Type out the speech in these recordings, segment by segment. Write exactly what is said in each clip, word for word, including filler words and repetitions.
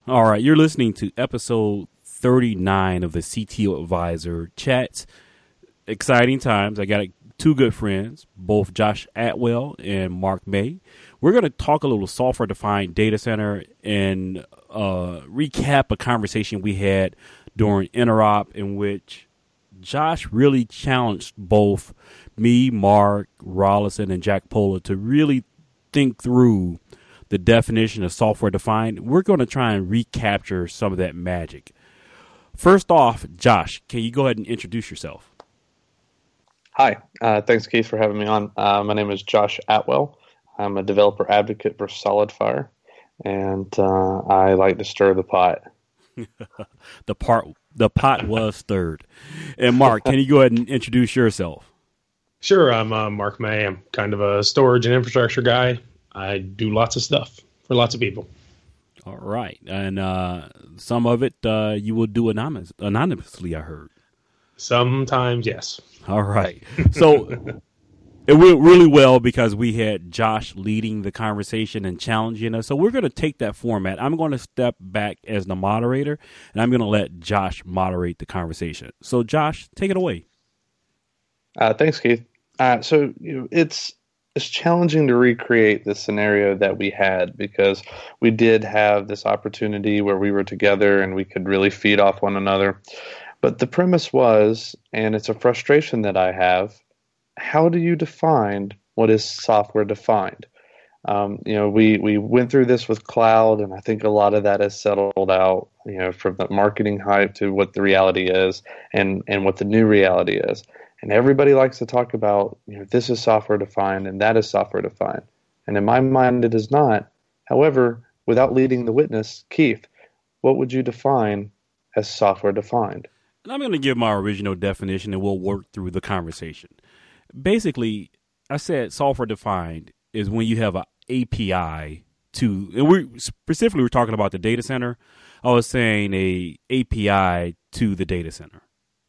All right, you're listening to episode thirty-nine of the C T O Advisor Chats. Exciting times. I got two good friends, both Josh Atwell and Mark May. We're going to talk a little software-defined data center and uh, recap a conversation we had during Interop in which Josh really challenged both me, Mark, Rollison, and Jack Pola to really think through the definition of software defined. We're going to try and recapture some of that magic. First off, Josh, can you go ahead and introduce yourself? Hi, uh, thanks Keith for having me on. Uh, my name is Josh Atwell. I'm a developer advocate for SolidFire, and uh, I like to stir the pot. the part, the pot was stirred. And Mark, can you go ahead and introduce yourself? Sure, I'm uh, Mark May. I'm kind of a storage and infrastructure guy. I do lots of stuff for lots of people. All right. And uh, some of it uh, you will do anonymous, anonymously, I heard. Sometimes, yes. All right. So it went really well because we had Josh leading the conversation and challenging us. So we're going to take that format. I'm going to step back as the moderator, and I'm going to let Josh moderate the conversation. So, Josh, take it away. Uh, thanks, Keith. Uh, so you know, it's it's challenging to recreate the scenario that we had because we did have this opportunity where we were together and we could really feed off one another. But the premise was, and it's a frustration that I have, how do you define what is software defined? Um, you know, we, we went through this with cloud, and I think a lot of that has settled out, you know, from the marketing hype to what the reality is and, and what the new reality is. And everybody likes to talk about, you know, this is software defined and that is software defined. And in my mind, it is not. However, without leading the witness, Keith, what would you define as software defined? And I'm going to give my original definition and we'll work through the conversation. Basically, I said software defined is when you have an A P I to, and we specifically we're talking about the data center. I was saying a A P I to the data center.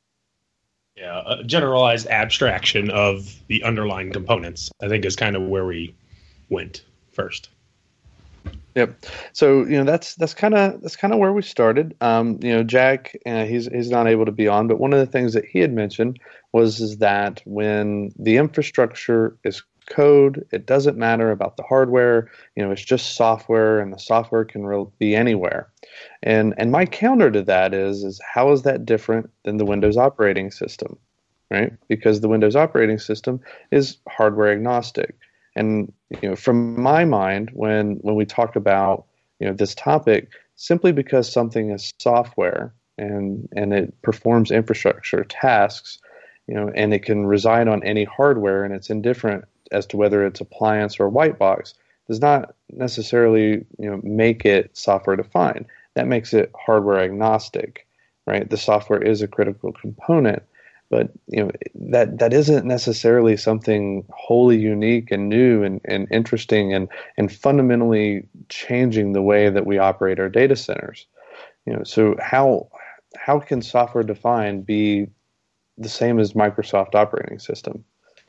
Yeah, a generalized abstraction of the underlying components, I think, is kind of where we went first. Yep. So you know that's that's kind of that's kind of where we started. Um, you know, Jack, uh, he's he's not able to be on, but one of the things that he had mentioned was is that when the infrastructure is code, it doesn't matter about the hardware. You know, it's just software, and the software can re- be anywhere. And and my counter to that is is how is that different than the Windows operating system, right? Because the Windows operating system is hardware agnostic. And you know, from my mind, when when we talk about you know this topic, simply because something is software and and it performs infrastructure tasks, you know, and it can reside on any hardware, and it's indifferent as to whether it's appliance or white box, does not necessarily you know make it software defined. That makes it hardware agnostic, right? The software is a critical component. But you know that that isn't necessarily something wholly unique and new and, and interesting and, and fundamentally changing the way that we operate our data centers. You know, so how how can software defined be the same as Microsoft operating system?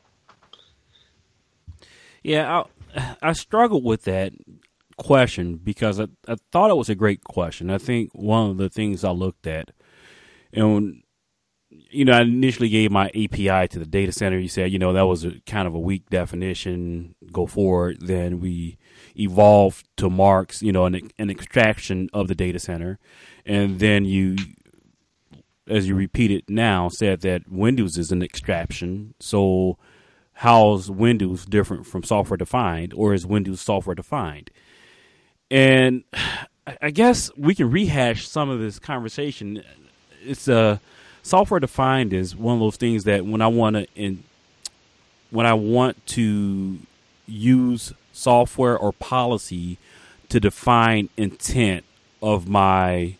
Yeah, I, I struggled with that question because I, I thought it was a great question. I think one of the things I looked at, and you know, I initially gave my A P I to the data center. You said, you know, that was a kind of a weak definition. Go forward. Then we evolved to Mark's, you know, an, an extraction of the data center. And then you, as you repeat it now, said that Windows is an extraction. So how's Windows different from software defined, or is Windows software defined? And I guess we can rehash some of this conversation. It's a, uh, software defined is one of those things that when I want to in when I want to use software or policy to define intent of my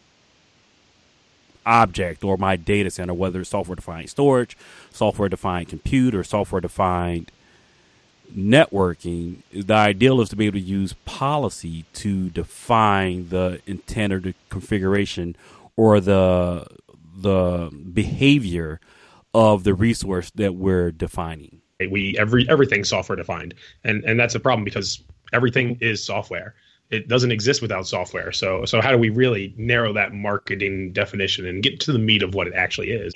object or my data center, whether it's software defined storage, software defined compute, or software defined networking, the ideal is to be able to use policy to define the intent or the configuration or the the behavior of the resource that we're defining. We every everything's software defined, and and that's a problem because everything is software. it doesn't exist without software. So so how do we really narrow that marketing definition and get to the meat of what it actually is?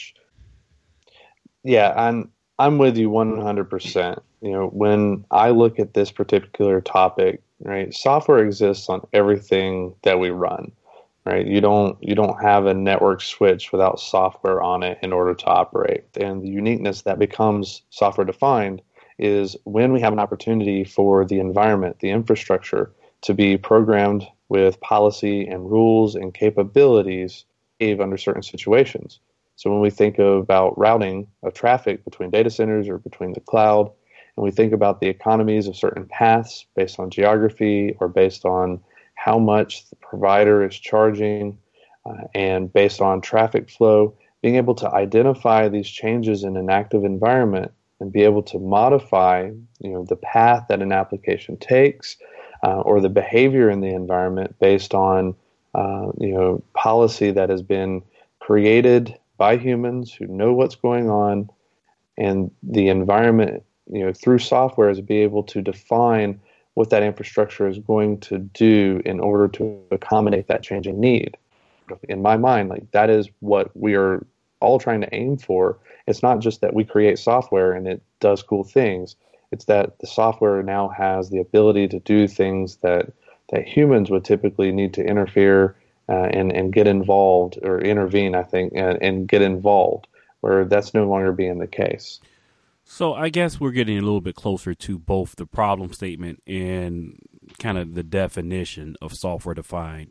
Yeah, I'm I'm with you one hundred percent. You know, when I look at this particular topic, right, software exists on everything that we run, right? You don't you don't have a network switch without software on it in order to operate. And the uniqueness that becomes software defined is when we have an opportunity for the environment, the infrastructure, to be programmed with policy and rules and capabilities under certain situations. So when we think about routing of traffic between data centers or between the cloud, and we think about the economies of certain paths based on geography or based on how much the provider is charging uh, and based on traffic flow, being able to identify these changes in an active environment and be able to modify, you know, the path that an application takes uh, or the behavior in the environment based on, uh, you know, policy that has been created by humans who know what's going on, and the environment, you know, through software is be able to define what that infrastructure is going to do in order to accommodate that changing need. In my mind, like that is what we are all trying to aim for. It's not just that we create software and it does cool things. It's that the software now has the ability to do things that that humans would typically need to interfere Uh, and, and get involved or intervene, I think, and, and get involved, where that's no longer being the case. So I guess we're getting a little bit closer to both the problem statement and kind of the definition of software defined.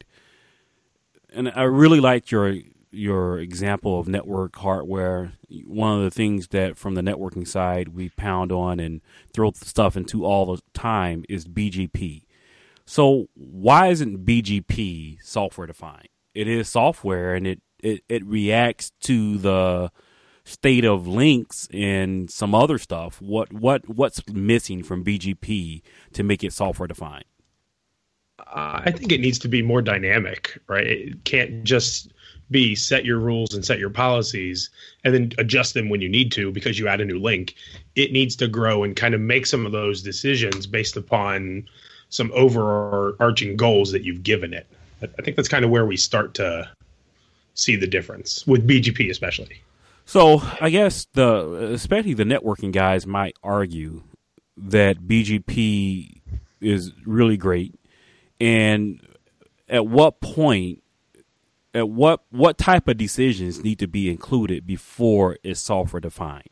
And I really liked your your example of network hardware. One of the things that from the networking side we pound on and throw stuff into all the time is B G P. So why isn't B G P software defined? It is software, and it, it, it reacts to the state of links and some other stuff. What what what's missing from B G P to make it software defined? Uh, I think it needs to be more dynamic, right? It can't just be set your rules and set your policies and then adjust them when you need to because you add a new link. It needs to grow and kind of make some of those decisions based upon some overarching goals that you've given it. I think that's kind of where we start to see the difference with B G P, especially. So I guess the especially the networking guys might argue that B G P is really great, and at what point, at what what type of decisions need to be included before it's software defined?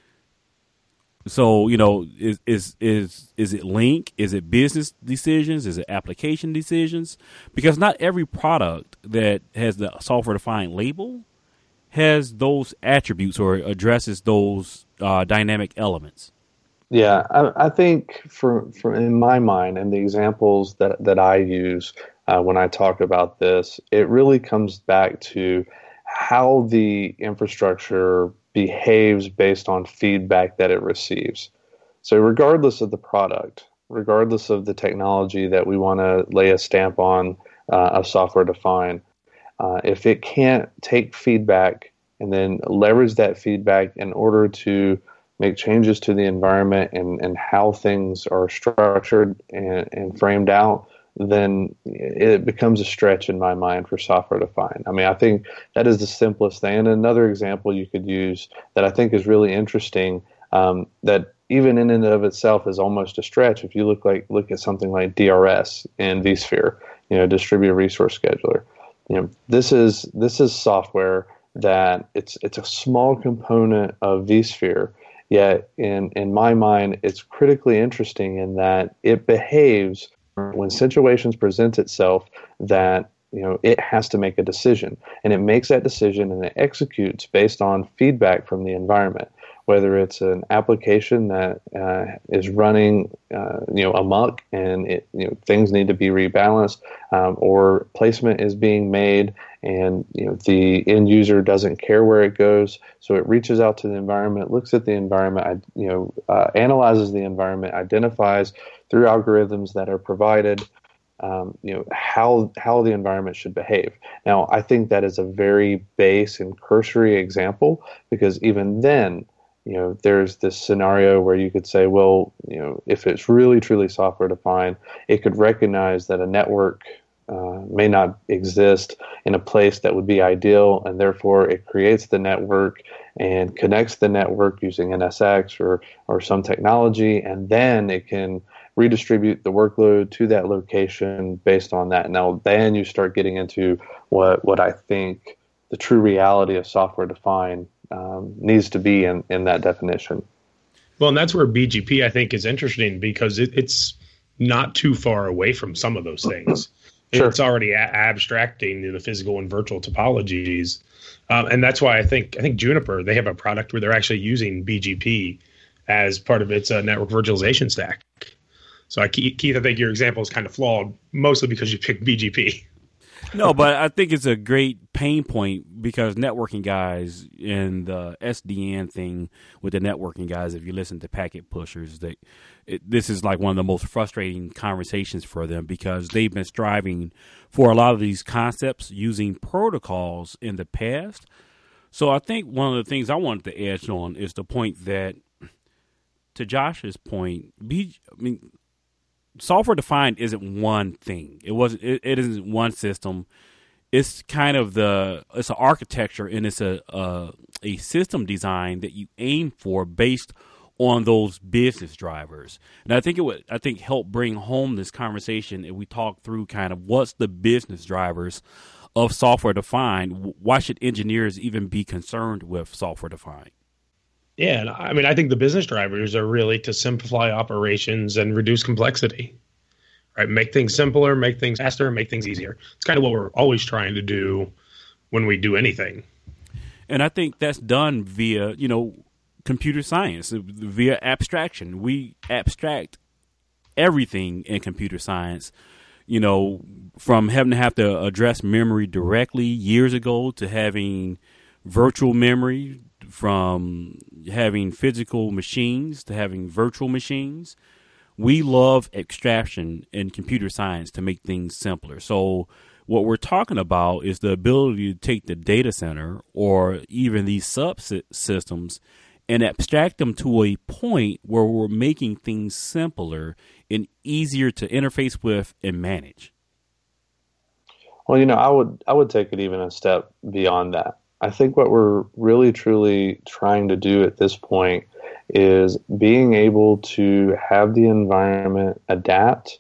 So, you know, is is is is it link? Is it business decisions? Is it application decisions? Because not every product that has the software defined label has those attributes or addresses those uh, dynamic elements. Yeah, I, I think for, for in my mind and the examples that that I use uh, when I talk about this, it really comes back to how the infrastructure behaves based on feedback that it receives. So regardless of the product, regardless of the technology that we want to lay a stamp on uh, of software defined, uh, if it can't take feedback and then leverage that feedback in order to make changes to the environment and, and how things are structured and, and framed out, then it becomes a stretch in my mind for software defined. I mean, I think that is the simplest thing. And another example you could use that I think is really interesting, um, that even in and of itself is almost a stretch. If you look like look at something like D R S and vSphere, you know, distributed resource scheduler, you know, this is this is software that it's it's a small component of vSphere. Yet in in my mind, it's critically interesting in that it behaves when situations present itself that, you know, it has to make a decision, and it makes that decision and it executes based on feedback from the environment, whether it's an application that uh, is running, uh, you know, amok and it, you know, things need to be rebalanced, um, or placement is being made and, you know, the end user doesn't care where it goes, so it reaches out to the environment, looks at the environment, you know, uh, analyzes the environment, identifies through algorithms that are provided, um, you know, how how the environment should behave. Now, I think that is a very base and cursory example, because even then, you know, there's this scenario where you could say, well, you know, if it's really truly software defined, it could recognize that a network uh, may not exist in a place that would be ideal, and therefore it creates the network and connects the network using N S X or or some technology, and then it can redistribute the workload to that location based on that. Now, then you start getting into what what I think the true reality of software defined um, needs to be in, in that definition. Well, and that's where B G P, I think, is interesting because it, it's not too far away from some of those things. Sure. It's already a- abstracting the physical and virtual topologies. Um, and that's why I think I think Juniper, they have a product where they're actually using B G P as part of its uh, network virtualization stack. So, I, Keith, I think your example is kind of flawed, mostly because you picked B G P. No, but I think it's a great pain point because networking guys and the S D N thing with the networking guys, if you listen to packet pushers, they, it, this is like one of the most frustrating conversations for them because they've been striving for a lot of these concepts using protocols in the past. So I think one of the things I wanted to edge on is the point that, to Josh's point, B, I mean, software defined isn't one thing. It wasn't. It, it isn't one system. It's kind of the. It's an architecture and it's a, a a system design that you aim for based on those business drivers. And I think it would. I think help bring home this conversation if we talk through kind of what's the business drivers of software defined. Why should engineers even be concerned with software defined? Yeah, and I mean, I think the business drivers are really to simplify operations and reduce complexity, right? Make things simpler, make things faster, make things easier. It's kind of what we're always trying to do when we do anything. And I think that's done via, you know, computer science, via abstraction. We abstract everything in computer science, you know, from having to have to address memory directly years ago to having virtual memory, from having physical machines to having virtual machines. We love abstraction in computer science to make things simpler. So what we're talking about is the ability to take the data center or even these subsystems and abstract them to a point where we're making things simpler and easier to interface with and manage. Well, you know, I would I would take it even a step beyond that. I think what we're really truly trying to do at this point is being able to have the environment adapt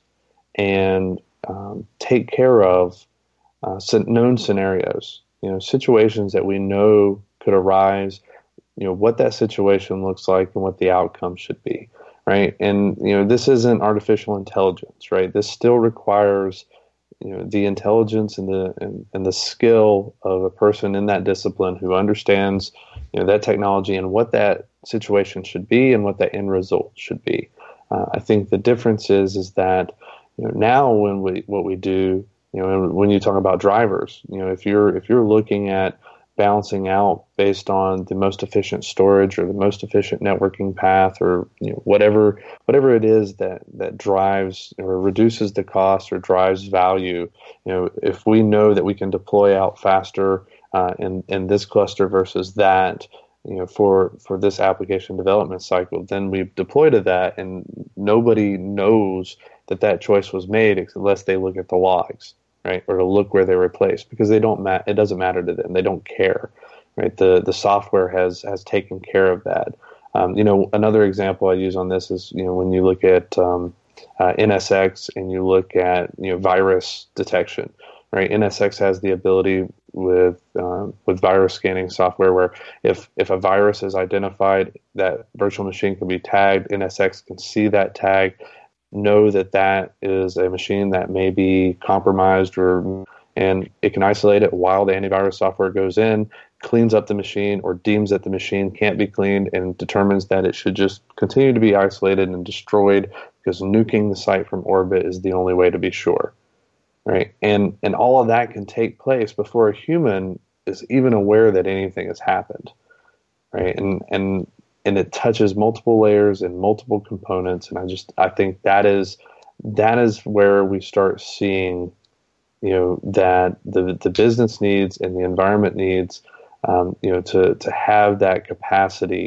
and um, take care of uh, known scenarios, you know, situations that we know could arise, you know, what that situation looks like and what the outcome should be, right? And, you know, this isn't artificial intelligence, right? This still requires you know the intelligence and the and, and the skill of a person in that discipline who understands you know that technology and what that situation should be and what that end result should be. Uh, I think the difference is is that you know now when we what we do you know when you talk about drivers, you know if you're if you're looking at balancing out based on the most efficient storage or the most efficient networking path or you know whatever whatever it is that that drives or reduces the cost or drives value, you know if we know that we can deploy out faster uh, in in this cluster versus that, you know for for this application development cycle, then we deploy to that, and nobody knows that that choice was made unless they look at the logs, right, or to look where they were placed, because they don't ma- it doesn't matter to them. They don't care, right? The the software has has taken care of that. Um, you know, another example I use on this is you know when you look at um, uh, N S X and you look at you know virus detection, right? N S X has the ability with um, with virus scanning software where if if a virus is identified, that virtual machine can be tagged. N S X can see that tag, know that that is a machine that may be compromised, or and it can isolate it while the antivirus software goes in, cleans up the machine, or deems that the machine can't be cleaned and determines that it should just continue to be isolated and destroyed because nuking the site from orbit is the only way to be sure, right? And and all of that can take place before a human is even aware that anything has happened, right? And and and it touches multiple layers and multiple components. And I just, I think that is, that is where we start seeing, you know, that the, the business needs and the environment needs, um, you know, to, to have that capacity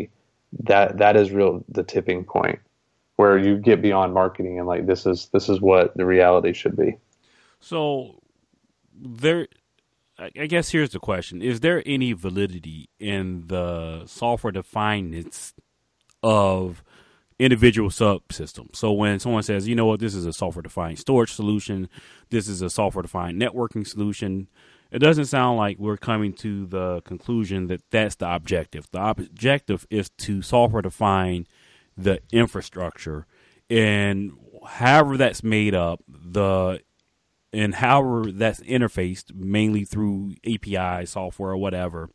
that that is real the tipping point where you get beyond marketing and like this is this is what the reality should be. So there, I guess here's the question: is there any validity in the software definedness of individual subsystems? So when someone says, you know what, this is a software defined storage solution, this is a software defined networking solution, it doesn't sound like we're coming to the conclusion that that's the objective. The objective is to software define the infrastructure, and however that's made up, the and however that's interfaced, mainly through A P I software or whatever.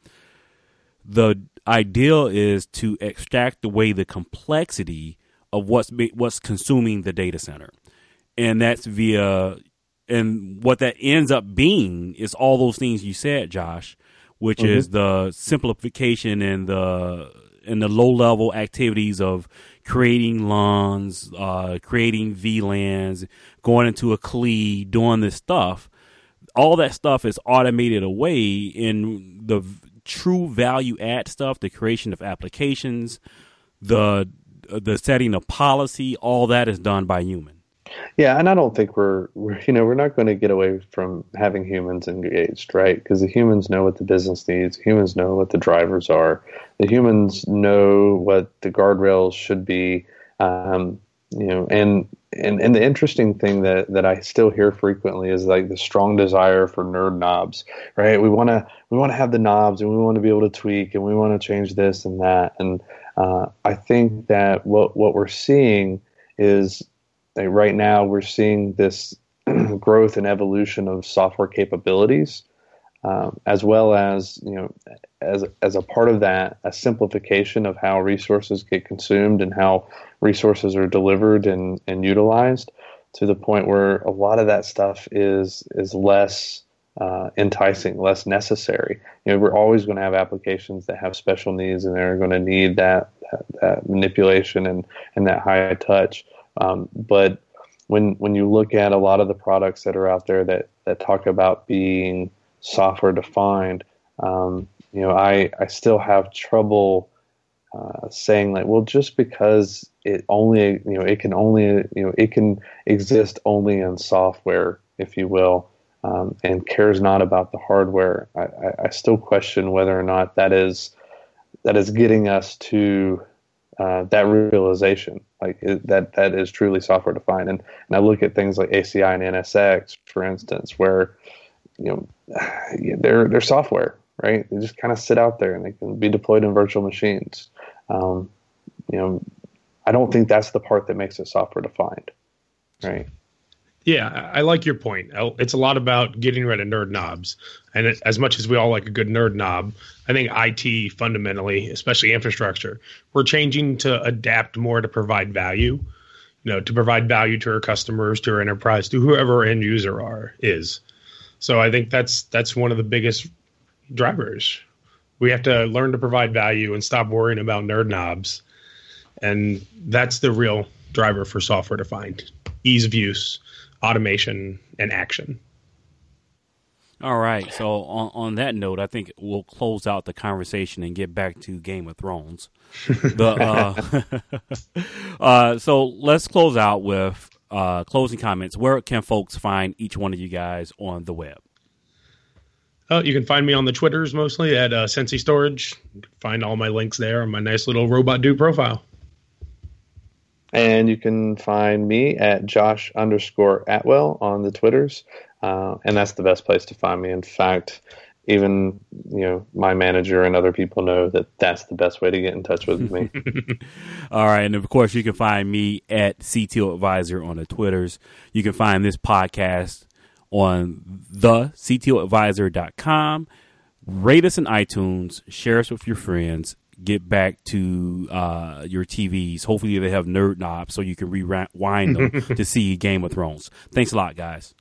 The ideal is to extract away the complexity of what's what's consuming the data center, and that's via. And what that ends up being is all those things you said, Josh, which mm-hmm. is the simplification and the and the low level activities of creating LANs, uh, creating V LANs, going into a C L I, doing this stuff. All that stuff is automated away in the true value add stuff, the creation of applications, the the setting of policy. All that is done by human. Yeah, and I don't think we're, we're you know, we're not going to get away from having humans engaged, right? Because the humans know what the business needs. Humans know what the drivers are. The humans know what the guardrails should be. Um, you know, and, and and the interesting thing that, that I still hear frequently is like the strong desire for nerd knobs, right? We want to we want to have the knobs, and we want to be able to tweak, and we want to change this and that. And uh, I think that what what we're seeing is. Like right now, we're seeing this growth and evolution of software capabilities, um, as well as you know, as as a part of that, a simplification of how resources get consumed and how resources are delivered and, and utilized, to the point where a lot of that stuff is is less uh, enticing, less necessary. You know, we're always going to have applications that have special needs, and they're going to need that, that that manipulation and and that high touch. Um, but when when you look at a lot of the products that are out there that, that talk about being software defined, um, you know, I, I still have trouble uh, saying like, well, just because it only, you know, it can only, you know, it can exist only in software, if you will, um, and cares not about the hardware. I, I, I still question whether or not that is that is getting us to uh, that realization. Like it, that, that is truly software defined. And, and I look at things like A C I and N S X, for instance, where, you know, they're, they're software, right? They just kind of sit out there and they can be deployed in virtual machines. Um, you know, I don't think that's the part that makes it software defined, right? Yeah, I like your point. It's a lot about getting rid of nerd knobs. And it, as much as we all like a good nerd knob, I think I T fundamentally, especially infrastructure, we're changing to adapt more to provide value, you know, to provide value to our customers, to our enterprise, to whoever our end user are is. So I think that's that's one of the biggest drivers. We have to learn to provide value and stop worrying about nerd knobs. And that's the real driver for software defined. Ease of use, automation, and action. All right. So on, on that note, I think we'll close out the conversation and get back to Game of Thrones. the, uh, uh, so let's close out with uh, closing comments. Where can folks find each one of you guys on the web? Uh, you can find me on the Twitters mostly at uh, Sensi Storage. You can find all my links there on my nice little Robot Dude profile. And you can find me at Josh underscore Atwell on the Twitters. Uh, and that's the best place to find me. In fact, even, you know, my manager and other people know that that's the best way to get in touch with me. All right. And of course, you can find me at C T O Advisor on the Twitters. You can find this podcast on the C T O advisor dot com. Rate us in iTunes. Share us with your friends. Get back to uh, your T Vs. Hopefully they have nerd knobs so you can rewind them to see Game of Thrones. Thanks a lot, guys.